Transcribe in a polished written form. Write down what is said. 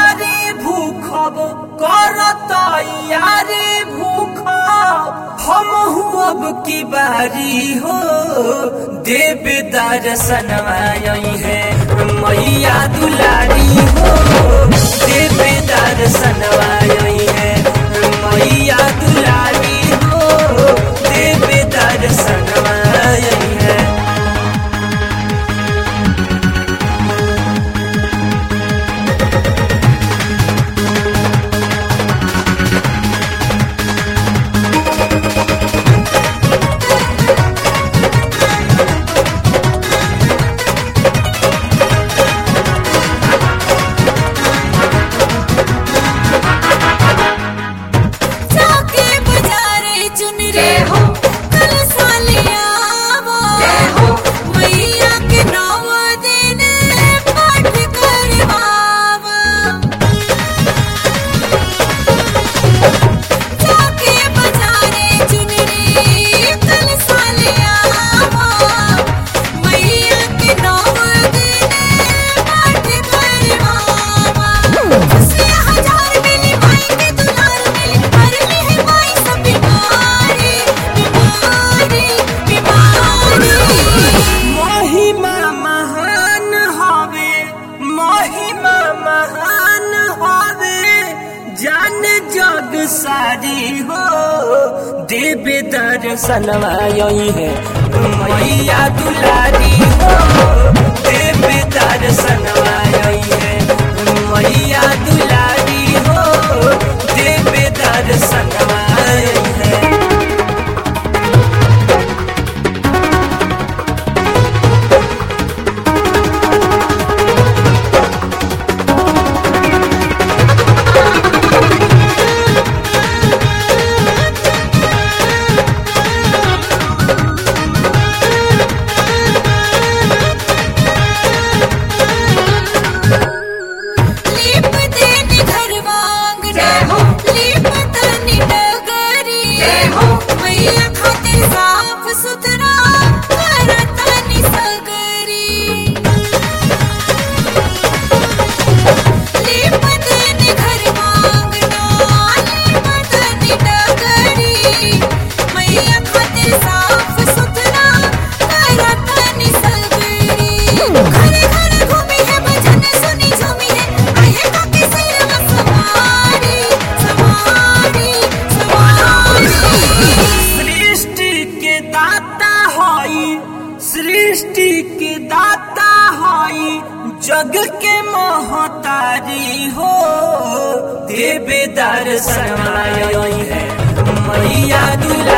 यारी भूखब करत यारी भूखब हम अब की बारी हो देवे दर्शनवा है मैया दुलारी हो देवे दर्शनवा है मैया दुलारी हो देवे दर्शनवा है। सारी हो देवे दर्शनवा है मैया दुलारी हो देवे दर्शनवा है मैया दुलारी हो देवे दर्शनवा है। सृष्टि के दाता होई जग के महतारी हो देवे दर्शनवा है मैया दुलारी।